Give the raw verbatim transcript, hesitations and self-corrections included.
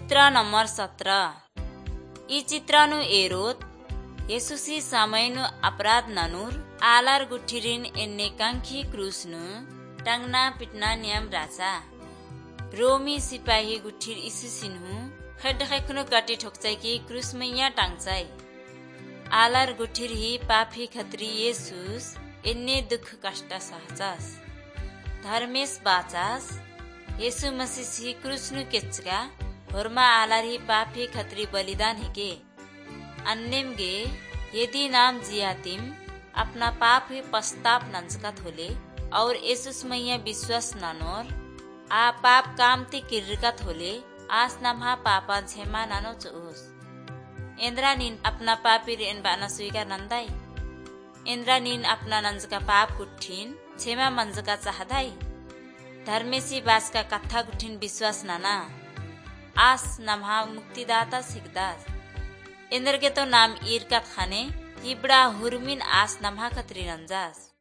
चित्र नंबर सत्रह ಈ ಚಿತ್ರನು ಏರೋದ್ ಯೇಸುಸಿ ಸಮಯನು ಅಪರಾಧ ನನೂರ್ ಆಲಾರ್ ಗುಟ್ಟಿರಿನ್ ಎನ್ನೆ ಕಂಖಿ ಕ್ರೂಸ್ನು ಟಂಗ್ನಾ ಪಿಟ್ನಾ ನಿಯम राजा रोमी सिपाही गुठिर इसिसिनहु खड्डखैखुनु काटी ठोक्चाइकी क्रूस मैया टांगचाइ आलार गुठिर ही पापी खत्री येसुस एन्ने दुख कष्ट सहचास धर्मेश बाचास येसु मसीसी क्रूसनु केचका होरमा आलार ही पापी खत्री बलिदान हिके अन्नेम गे यदि नाम जियातिम अपना पाप ही पश्चाताप नंचका थोले और येसुस मैया विश्वास ननोर आ पाप कामती किर्रिका थोले आस नमहा पापा झेमा नानो चोस इंद्रा नीन अपना पापी रेन बाना स्वीकार नंदाई इंद्रा नीन अपना नंजका पाप गुठिन झेमा मंजका चाहदाई धर्मेसी बास का कथा गुठिन विश्वास नाना आस नमहा मुक्तिदाता सिकदास इंद्र के तो नाम ईर का खाने हिबड़ा हुरमिन आस नमहा खत्री नंजास